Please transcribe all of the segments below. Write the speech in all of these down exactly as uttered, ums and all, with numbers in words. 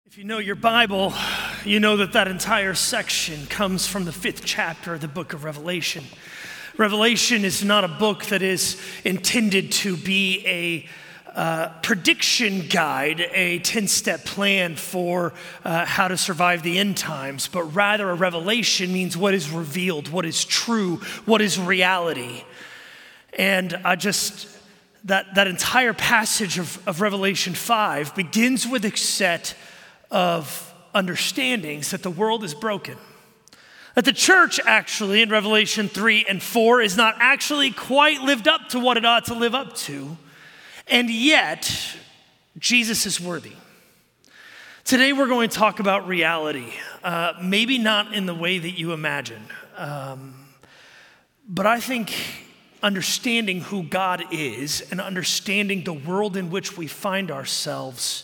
If you know your Bible, you know that that entire section comes from the fifth chapter of the book of Revelation. Revelation is not a book that is intended to be a uh, prediction guide, a ten-step plan for uh, how to survive the end times, but rather a revelation means what is revealed, what is true, what is reality. And I just, that, that entire passage of, of Revelation five begins with a set of understandings that the world is broken. That the church actually in Revelation three and four is not actually quite lived up to what it ought to live up to. And yet, Jesus is worthy. Today we're going to talk about reality. Uh, maybe not in the way that you imagine. Um, but I think understanding who God is and understanding the world in which we find ourselves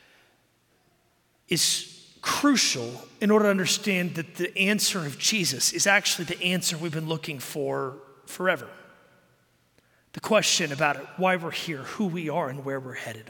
is crucial in order to understand that the answer of Jesus is actually the answer we've been looking for forever. The question about it, why we're here, who we are, and where we're headed.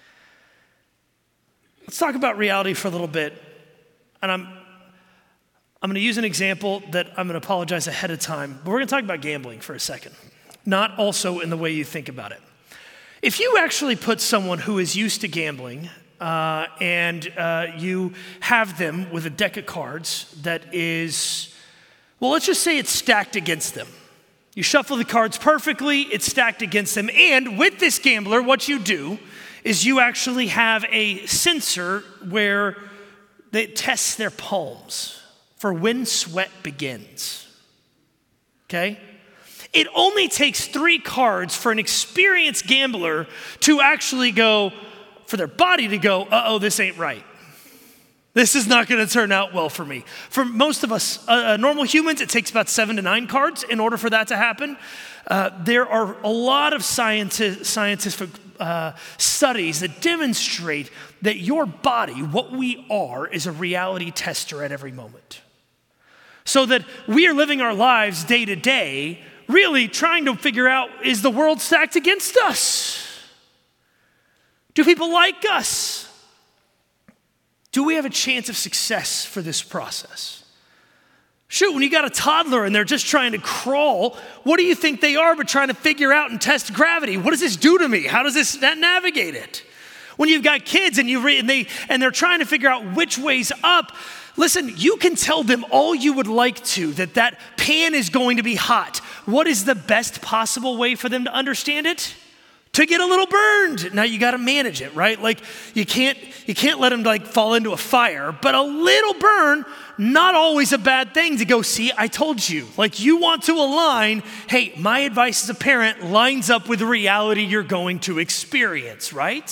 Let's talk about reality for a little bit. And I'm, I'm going to use an example that I'm going to apologize ahead of time, but we're going to talk about gambling for a second. Not also in the way you think about it. If you actually put someone who is used to gambling Uh, and uh, you have them with a deck of cards that is, well, let's just say it's stacked against them. You shuffle the cards perfectly, it's stacked against them. And with this gambler, what you do is you actually have a sensor where it tests their palms for when sweat begins. Okay? It only takes three cards for an experienced gambler to actually go, for their body to go, uh-oh, this ain't right. This is not going to turn out well for me. For most of us, uh, normal humans, it takes about seven to nine cards in order for that to happen. Uh, there are a lot of scienti- scientific uh, studies that demonstrate that your body, what we are, is a reality tester at every moment. So that we are living our lives day to day, really trying to figure out, is the world stacked against us? Do people like us? Do we have a chance of success for this process? Shoot, when you got a toddler and they're just trying to crawl, what do you think they are but trying to figure out and test gravity? What does this do to me? How does this navigate it? When you've got kids and you re- and they and they're trying to figure out which way's up, listen, you can tell them all you would like to that that pan is going to be hot. What is the best possible way for them to understand it? To get a little burned. Now you got to manage it, right? Like you can't you can't let them like fall into a fire, but a little burn, not always a bad thing to go, see, I told you. Like you want to align, hey, my advice as a parent lines up with the reality you're going to experience, right?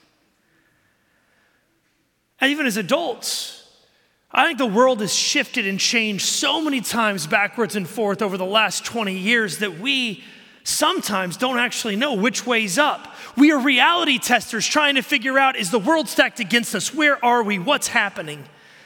And even as adults, I think the world has shifted and changed so many times backwards and forth over the last twenty years that we sometimes don't actually know which way's up. We are reality testers trying to figure out, is the world stacked against us? Where are we? What's happening?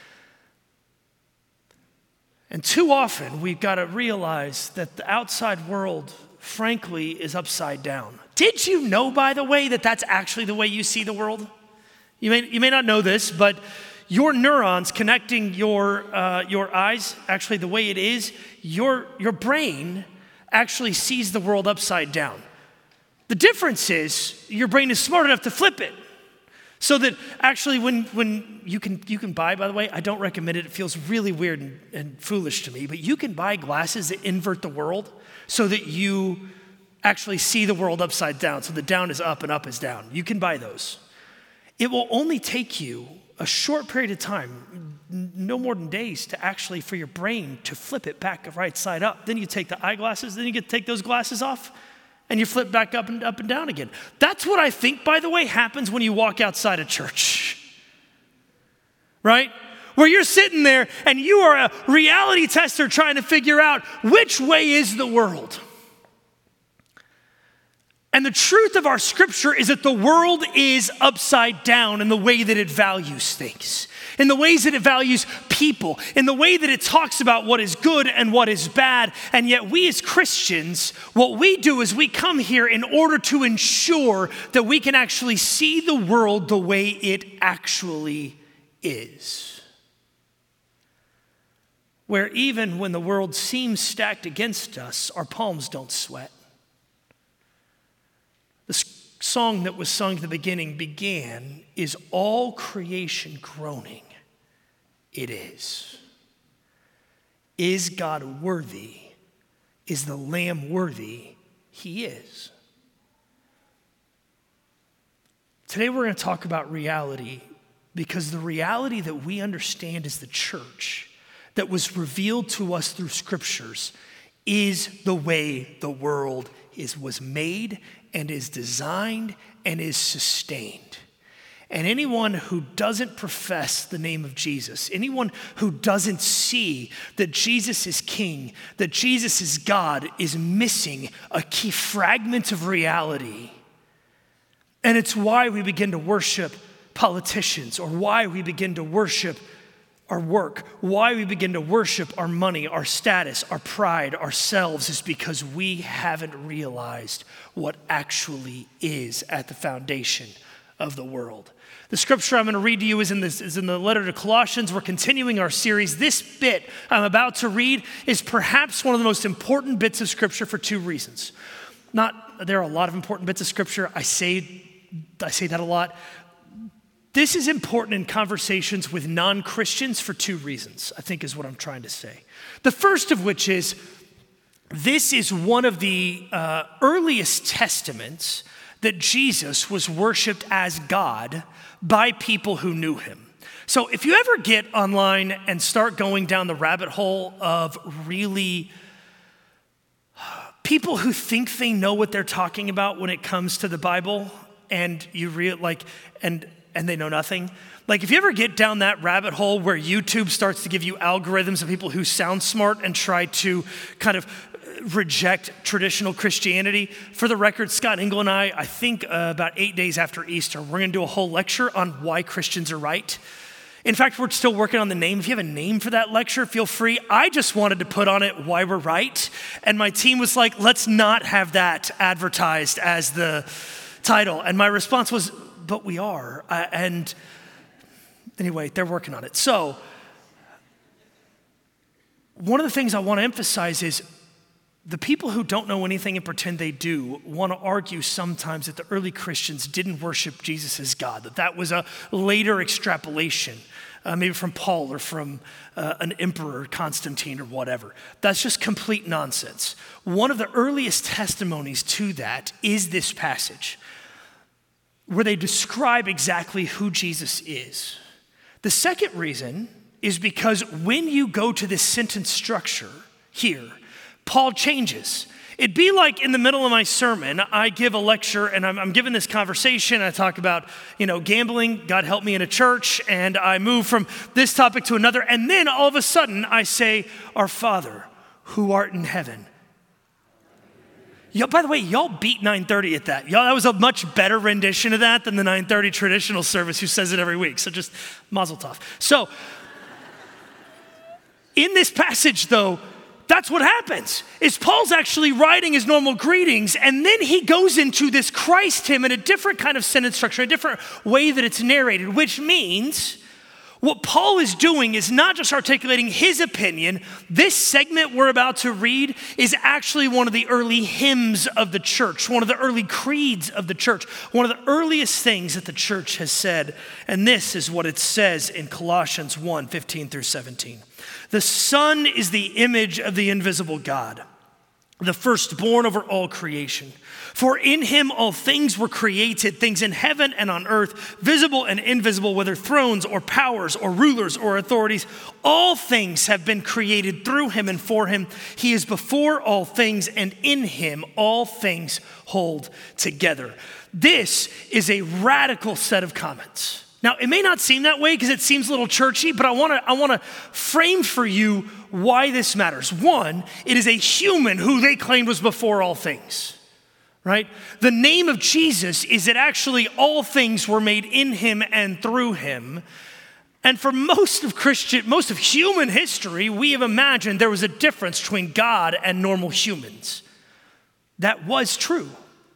And too often, we've got to realize that the outside world, frankly, is upside down. Did you know, by the way, that that's actually the way you see the world? You may, you may not know this, but your neurons connecting your, uh, your eyes, actually the way it is, your, your brain actually sees the world upside down. The difference is your brain is smart enough to flip it. So that actually when, when you can you can buy, by the way, I don't recommend it. It feels really weird and, and foolish to me, but you can buy glasses that invert the world so that you actually see the world upside down. So the down is up and up is down. You can buy those. It will only take you a short period of time, no more than days, to actually, for your brain to flip it back right side up. Then you take the eyeglasses, then you get to take those glasses off, and you flip back up and up and down again. That's what I think, by the way, happens when you walk outside a church. Right? Where you're sitting there and you are a reality tester trying to figure out which way is the world. And the truth of our scripture is that the world is upside down in the way that it values things, in the ways that it values people, in the way that it talks about what is good and what is bad. And yet we as Christians, what we do is we come here in order to ensure that we can actually see the world the way it actually is. Where even when the world seems stacked against us, our palms don't sweat. The song that was sung at the beginning began, "Is all creation groaning?" It is. Is God worthy? Is the Lamb worthy? He is. Today we're going to talk about reality, because the reality that we understand as the church, that was revealed to us through scriptures, is the way the world is, was made and is designed and is sustained. And anyone who doesn't profess the name of Jesus, anyone who doesn't see that Jesus is King, that Jesus is God, is missing a key fragment of reality. And it's why we begin to worship politicians, or why we begin to worship our work, why we begin to worship our money, our status, our pride, ourselves, is because we haven't realized what actually is at the foundation of the world. The scripture I'm going to read to you is in, this, is in the letter to Colossians. We're continuing our series. This bit I'm about to read is perhaps one of the most important bits of scripture for two reasons. Not, there are a lot of important bits of scripture. I say, I say that a lot. This is important in conversations with non-Christians for two reasons, I think is what I'm trying to say. The first of which is, this is one of the uh, earliest testaments that Jesus was worshiped as God by people who knew him. So if you ever get online and start going down the rabbit hole of really people who think they know what they're talking about when it comes to the Bible, and you real like, and and they know nothing. Like if you ever get down that rabbit hole where YouTube starts to give you algorithms of people who sound smart and try to kind of reject traditional Christianity. For the record, Scott Engel and I, I think uh, about eight days after Easter, we're gonna do a whole lecture on why Christians are right. In fact, we're still working on the name. If you have a name for that lecture, feel free. I just wanted to put on it why we're right. And my team was like, let's not have that advertised as the title. And my response was, but we are. Uh, and anyway, they're working on it. So one of the things I want to emphasize is the people who don't know anything and pretend they do want to argue sometimes that the early Christians didn't worship Jesus as God, that that was a later extrapolation, uh, maybe from Paul or from uh, an emperor, Constantine or whatever. That's just complete nonsense. One of the earliest testimonies to that is this passage, where they describe exactly who Jesus is. The second reason is because when you go to this sentence structure here, Paul changes. It'd be like in the middle of my sermon, I give a lecture and I'm, I'm giving this conversation. I talk about, you know, gambling, God help me in a church, and I move from this topic to another. And then all of a sudden I say, "Our Father who art in heaven." Yo, by the way, y'all beat nine thirty at that. Y'all, that was a much better rendition of that than the nine thirty traditional service who says it every week. So just mazel tov. So in this passage though, that's what happens, is Paul's actually writing his normal greetings, and then he goes into this Christ hymn in a different kind of sentence structure, a different way that it's narrated, which means what Paul is doing is not just articulating his opinion. This segment we're about to read is actually one of the early hymns of the church, one of the early creeds of the church, one of the earliest things that the church has said. And this is what it says in Colossians one, fifteen through seventeen. The Son is the image of the invisible God, the firstborn over all creation. For in him all things were created, things in heaven and on earth, visible and invisible, whether thrones or powers or rulers or authorities. All things have been created through him and for him. He is before all things, and in him all things hold together. This is a radical set of comments. Now, it may not seem that way because it seems a little churchy, but I want to I want to frame for you why this matters. One, it is a human who they claimed was before all things, right? The name of Jesus is that actually all things were made in him and through him. And for most of Christian, most of human history, we have imagined there was a difference between God and normal humans. That was true.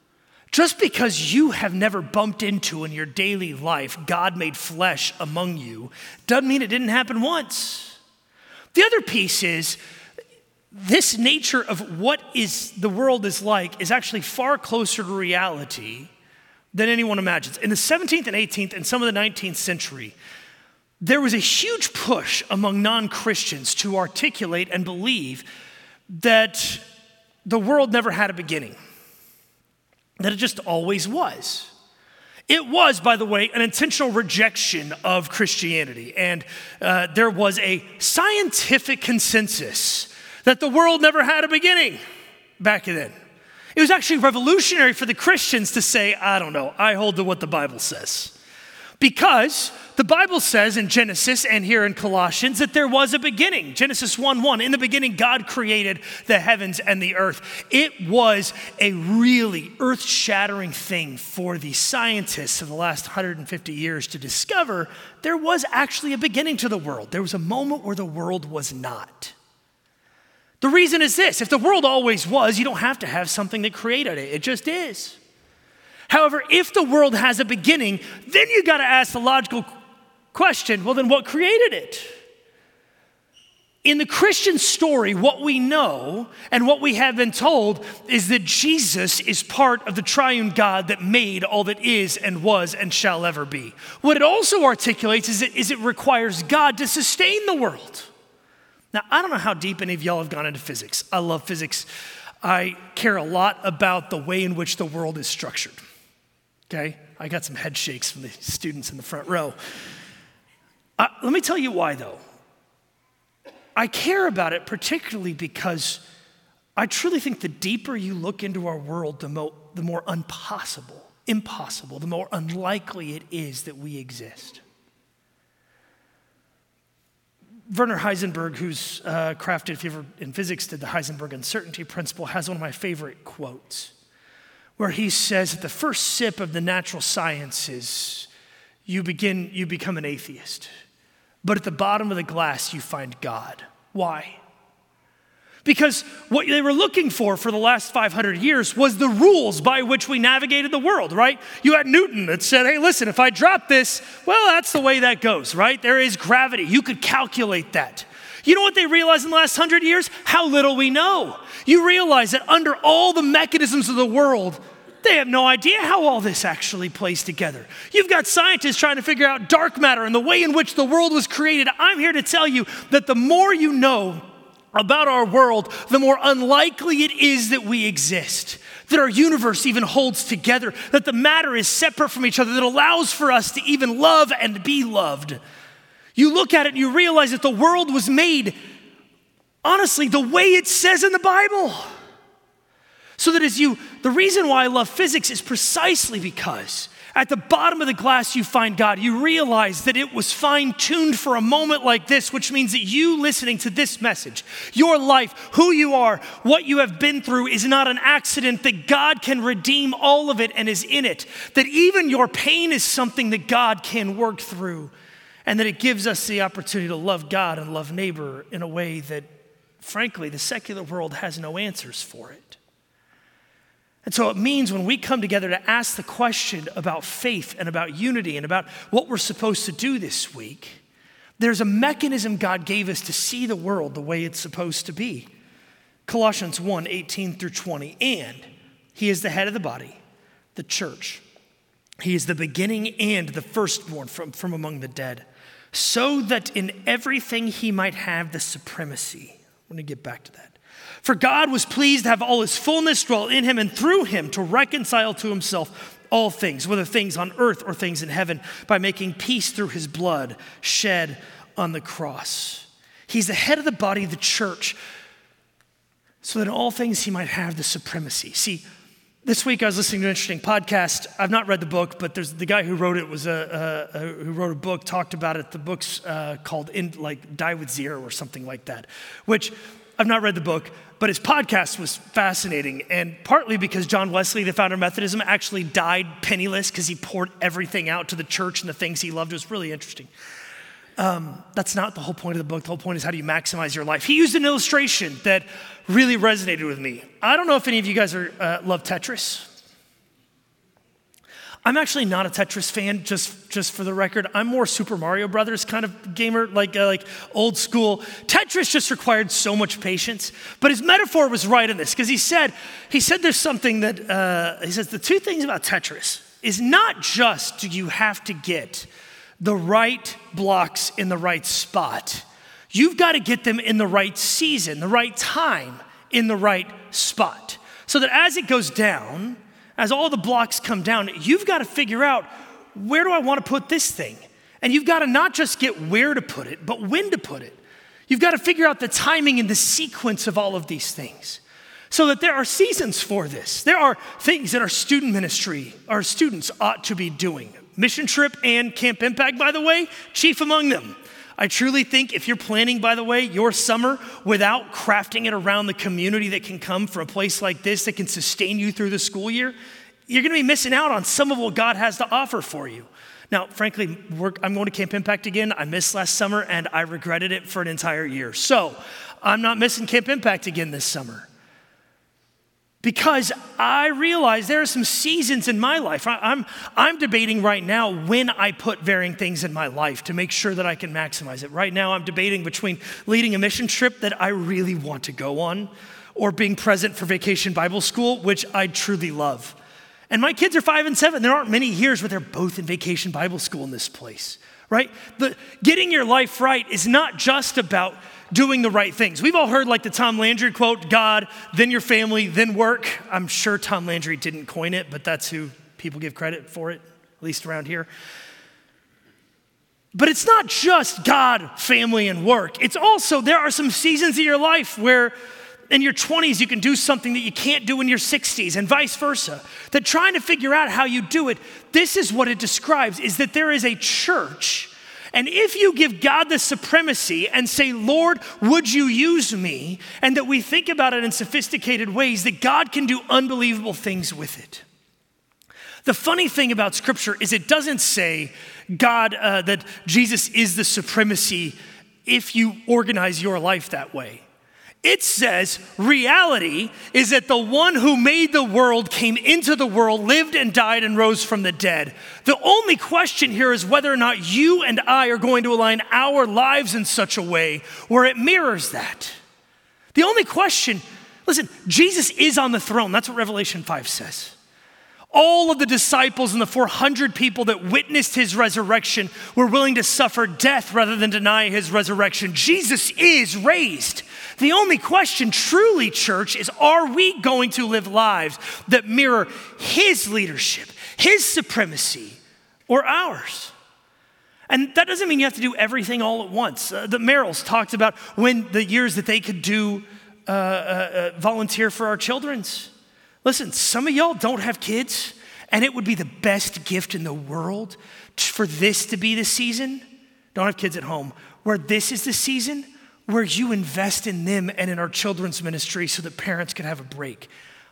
Just because you have never bumped into in your daily life God made flesh among you doesn't mean it didn't happen once. The other piece is this nature of what is the world is like is actually far closer to reality than anyone imagines. In the seventeenth and eighteenth and some of the nineteenth century, there was a huge push among non-Christians to articulate and believe that the world never had a beginning, that it just always was. It was, by the way, an intentional rejection of Christianity, and uh, there was a scientific consensus that the world never had a beginning back then. It was actually revolutionary for the Christians to say, I don't know, I hold to what the Bible says. Because the Bible says in Genesis and here in Colossians that there was a beginning. Genesis one one, in the beginning God created the heavens and the earth. It was a really earth-shattering thing for the scientists of the last one hundred fifty years to discover there was actually a beginning to the world. There was a moment where the world was not. The reason is this: if the world always was, you don't have to have something that created it. It just is. However, if the world has a beginning, then you got to ask the logical question, well, then what created it? In the Christian story, what we know and what we have been told is that Jesus is part of the triune God that made all that is and was and shall ever be. What it also articulates is it, is it requires God to sustain the world. Now, I don't know how deep any of y'all have gone into physics. I love physics. I care a lot about the way in which the world is structured. Okay, I got some head shakes from the students in the front row. Uh, let me tell you why, though. I care about it particularly because I truly think the deeper you look into our world, the, mo- the more impossible, impossible, the more unlikely it is that we exist. Werner Heisenberg, who's uh, crafted, if you ever in physics did the Heisenberg uncertainty principle, has one of my favorite quotes, where he says at the first sip of the natural sciences, you begin, you become an atheist. But at the bottom of the glass, you find God. Why? Because what they were looking for for the last five hundred years was the rules by which we navigated the world, right? You had Newton that said, hey, listen, if I drop this, well, that's the way that goes, right? There is gravity. You could calculate that. You know what they realized in the last hundred years? How little we know. You realize that under all the mechanisms of the world, they have no idea how all this actually plays together. You've got scientists trying to figure out dark matter and the way in which the world was created. I'm here to tell you that the more you know about our world, the more unlikely it is that we exist, that our universe even holds together, that the matter is separate from each other, that allows for us to even love and be loved. You look at it and you realize that the world was made, honestly, the way it says in the Bible. So that as you, the reason why I love physics is precisely because at the bottom of the glass you find God. You realize that it was fine-tuned for a moment like this, which means that you listening to this message, your life, who you are, what you have been through is not an accident, that God can redeem all of it and is in it, that even your pain is something that God can work through, and that it gives us the opportunity to love God and love neighbor in a way that, frankly, the secular world has no answers for it. And so it means when we come together to ask the question about faith and about unity and about what we're supposed to do this week, there's a mechanism God gave us to see the world the way it's supposed to be. Colossians one, eighteen through twenty, and he is the head of the body, the church. He is the beginning and the firstborn from, from among the dead, so that in everything he might have the supremacy. I'm going to get back to that. For God was pleased to have all his fullness dwell in him and through him to reconcile to himself all things, whether things on earth or things in heaven, by making peace through his blood shed on the cross. He's the head of the body of the church, so that in all things he might have the supremacy. See, this week I was listening to an interesting podcast. I've not read the book, but there's the guy who wrote it was a, a, a who wrote a book, talked about it. The book's uh, called in, like Die with Zero or something like that, which I've not read the book, but his podcast was fascinating, and partly because John Wesley, the founder of Methodism, actually died penniless because he poured everything out to the church and the things he loved. It was really interesting. Um, that's not the whole point of the book. The whole point is how do you maximize your life. He used an illustration that really resonated with me. I don't know if any of you guys are, uh, love Tetris. I'm actually not a Tetris fan, just, just for the record. I'm more Super Mario Brothers kind of gamer, like, uh, like old school. Tetris just required so much patience, but his metaphor was right in this, because he said, he said there's something that, uh, he says the two things about Tetris is not just do you have to get the right blocks in the right spot, you've got to get them in the right season, the right time, in the right spot. So that as it goes down, as all the blocks come down, you've got to figure out, where do I want to put this thing? And you've got to not just get where to put it, but when to put it. You've got to figure out the timing and the sequence of all of these things. So that there are seasons for this. There are things that our student ministry, our students ought to be doing. Mission Trip and Camp Impact, by the way, chief among them. I truly think if you're planning, by the way, your summer without crafting it around the community that can come from a place like this that can sustain you through the school year, you're gonna be missing out on some of what God has to offer for you. Now, frankly, we're, I'm going to Camp Impact again. I missed last summer and I regretted it for an entire year. So I'm not missing Camp Impact again this summer. Because I realize there are some seasons in my life. I, I'm, I'm debating right now when I put varying things in my life to make sure that I can maximize it. Right now, I'm debating between leading a mission trip that I really want to go on or being present for Vacation Bible School, which I truly love. And my kids are five and seven. There aren't many years where they're both in Vacation Bible School in this place, right? The, getting your life right is not just about doing the right things. We've all heard like the Tom Landry quote, God, then your family, then work. I'm sure Tom Landry didn't coin it, but that's who people give credit for it, at least around here. But it's not just God, family, and work. It's also, there are some seasons of your life where in your twenties you can do something that you can't do in your sixties and vice versa. That trying to figure out how you do it, this is what it describes, is that there is a church. And if you give God the supremacy and say, Lord, would you use me? And that we think about it in sophisticated ways, that God can do unbelievable things with it. The funny thing about Scripture is it doesn't say God, uh, that Jesus is the supremacy if you organize your life that way. It says reality is that the one who made the world came into the world, lived and died and rose from the dead. The only question here is whether or not you and I are going to align our lives in such a way where it mirrors that. The only question, listen, Jesus is on the throne. That's what Revelation five says. All of the disciples and the four hundred people that witnessed his resurrection were willing to suffer death rather than deny his resurrection. Jesus is raised. The only question truly, church, is are we going to live lives that mirror his leadership, his supremacy, or ours? And that doesn't mean you have to do everything all at once. Uh, the Merrills talked about when the years that they could do uh, uh, uh, volunteer for our children's. Listen, some of y'all don't have kids, and it would be the best gift in the world for this to be the season. Don't have kids at home, where this is the season where you invest in them and in our children's ministry so that parents can have a break.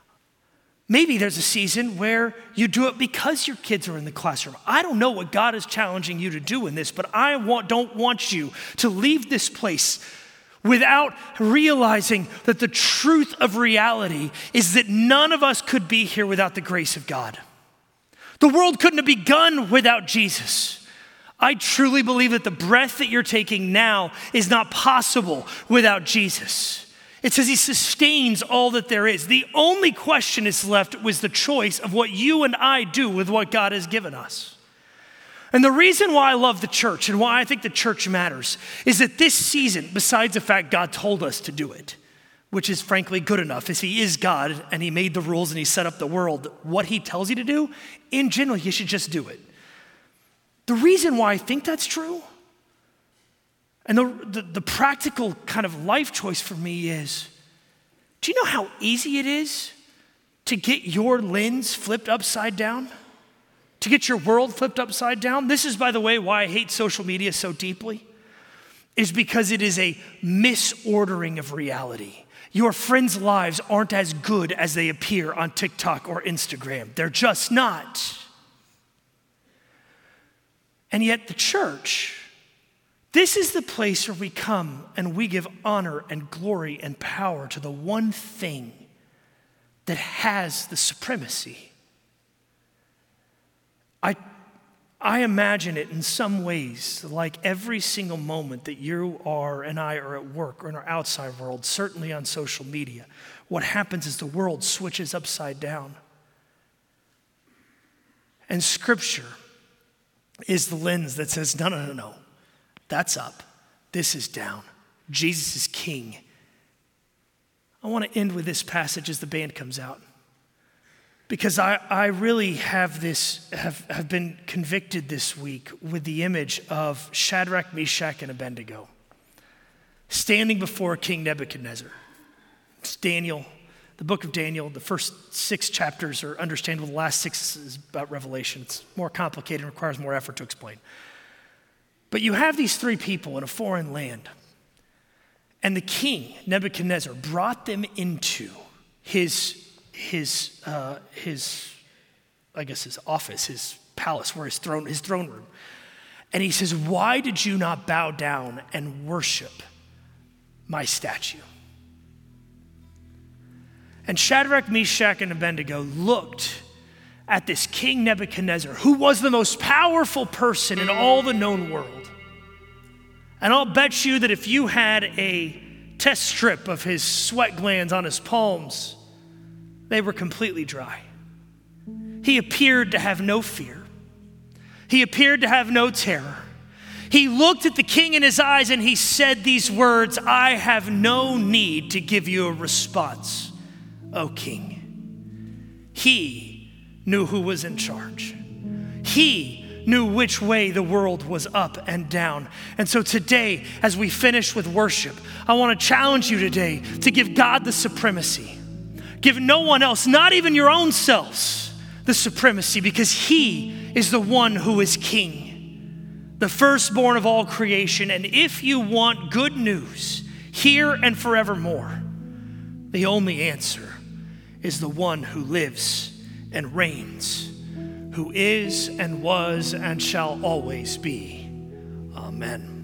Maybe there's a season where you do it because your kids are in the classroom. I don't know what God is challenging you to do in this, but I want, don't want you to leave this place without realizing that the truth of reality is that none of us could be here without the grace of God. The world couldn't have begun without Jesus. I truly believe that the breath that you're taking now is not possible without Jesus. It says he sustains all that there is. The only question is left was the choice of what you and I do with what God has given us. And the reason why I love the church and why I think the church matters is that this season, besides the fact God told us to do it, which is frankly good enough, as he is God and he made the rules and he set up the world, what he tells you to do, in general, you should just do it. The reason why I think that's true, and the, the, the practical kind of life choice for me is, do you know how easy it is to get your lens flipped upside down? To get your world flipped upside down? This is, by the way, why I hate social media so deeply, is because it is a misordering of reality. Your friends' lives aren't as good as they appear on TikTok or Instagram. They're just not. And yet the church, this is the place where we come and we give honor and glory and power to the one thing that has the supremacy. I, I imagine it in some ways like every single moment that you are and I are at work or in our outside world, certainly on social media, what happens is the world switches upside down. And Scripture is the lens that says, no, no, no, no, that's up. This is down. Jesus is king. I want to end with this passage as the band comes out. Because I, I really have this, have, have been convicted this week with the image of Shadrach, Meshach, and Abednego standing before King Nebuchadnezzar. It's Daniel, the book of Daniel. The first six chapters are understandable. The last six is about Revelation. It's more complicated and requires more effort to explain. But you have these three people in a foreign land. And the king, Nebuchadnezzar, brought them into his his, uh, his, I guess his office, his palace, where his throne, his throne room. And he says, why did you not bow down and worship my statue? And Shadrach, Meshach, and Abednego looked at this King Nebuchadnezzar, who was the most powerful person in all the known world. And I'll bet you that if you had a test strip of his sweat glands on his palms, they were completely dry. He appeared to have no fear. He appeared to have no terror. He looked at the king in his eyes and he said these words, I have no need to give you a response, O king. He knew who was in charge. He knew which way the world was up and down. And so today, as we finish with worship, I want to challenge you today to give God the supremacy. Give no one else, not even your own selves, the supremacy, because he is the one who is king, the firstborn of all creation. And if you want good news here and forevermore, the only answer is the one who lives and reigns, who is and was and shall always be. Amen.